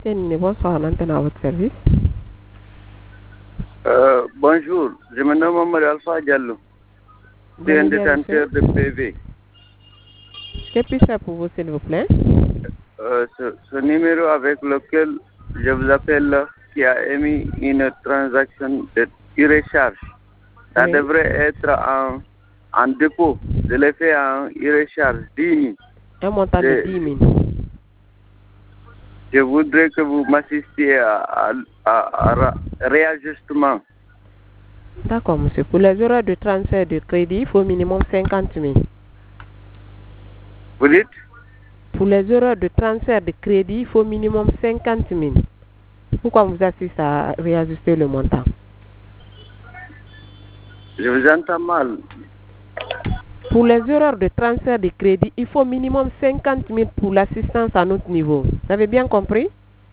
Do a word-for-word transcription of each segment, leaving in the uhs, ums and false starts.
Tenez, bonsoir, maintenant à votre service. Euh, bonjour, je me nomme Mohamed Alpha Diallo. Je suis un détenteur de P V. Que puis-je faire pour vous, s'il vous plaît? Euh, ce, ce numéro avec lequel je vous appelle qui a émis une transaction de e-recharge, ça Oui. devrait être en, en dépôt. Je l'ai fait en e-recharge dix mille. Un montant de Je- dix mille. Je voudrais que vous m'assistiez à, à, à- à ra- réajustement. D'accord, monsieur. Pour les horaires de transfert de crédit, il faut au minimum cinquante mille. Vous dites? Pour les horaires de transfert de crédit, il faut au minimum cinquante mille. Pourquoi on vous assiste à réajuster le montant? Je vous entends mal. Pour les horaires de transfert de crédit, il faut au minimum cinquante mille pour l'assistance à notre niveau. Vous avez bien compris?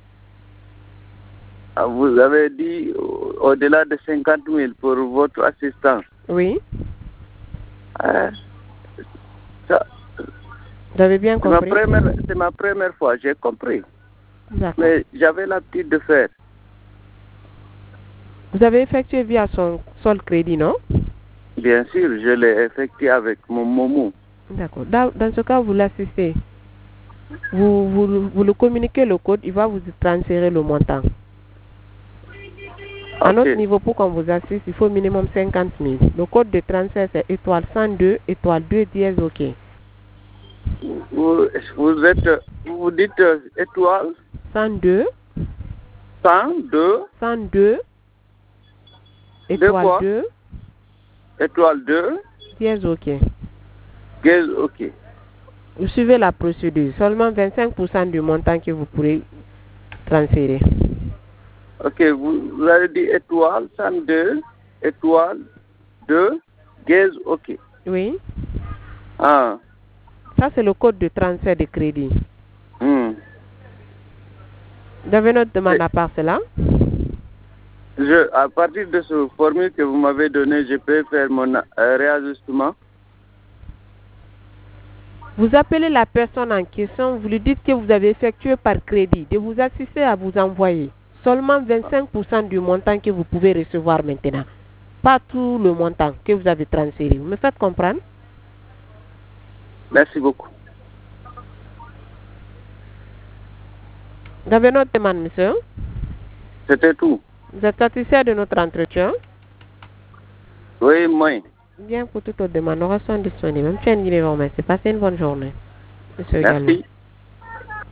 Ah, vous avez dit au- au-delà de cinquante mille pour votre assistance. Oui. Ah, ça, Vous avez bien c'est ma compris? première, c'est ma première fois, j'ai compris. D'accord. Mais j'avais l'habitude de faire. Vous avez effectué via son sol crédit, non? Bien sûr, je l'ai effectué avec mon momo. D'accord. Dans, dans ce cas, vous l'assistez. Vous, vous, vous le communiquez le code, il va vous transférer le montant. À Ok. notre niveau, pour qu'on vous assiste, il faut au minimum cinquante mille. Le code de transfert, c'est étoile cent deux, étoile deux dièse OK. Vous, vous êtes, vous dites euh, étoile cent deux, cent deux, cent deux, étoile quoi? deux, étoile deux, dièse OK. gaz, ok. Vous suivez la procédure. Seulement vingt-cinq pour cent du montant que vous pourrez transférer. Ok, vous, vous avez dit étoile cent deux, étoile deux, gaz, ok. Oui. Ah, Ça, c'est le code de transfert de crédit. hmm. Vous avez notre demande Et- à part cela? Je, à partir de ce formule que vous m'avez donné, je peux faire mon euh, réajustement. Vous appelez la personne en question, vous lui dites que vous avez effectué par crédit, de vous assister à vous envoyer seulement vingt-cinq pour cent du montant que vous pouvez recevoir maintenant. Pas tout le montant que vous avez transféré. Vous me faites comprendre? Merci beaucoup. Vous avez notre demande, monsieur? C'était tout. Vous êtes satisfait de notre entretien? Oui, moi. Bien, pour toute autre demande, nous restons disponibles. Monsieur Nguyen, merci. Passez une bonne journée. Monsieur également. Merci.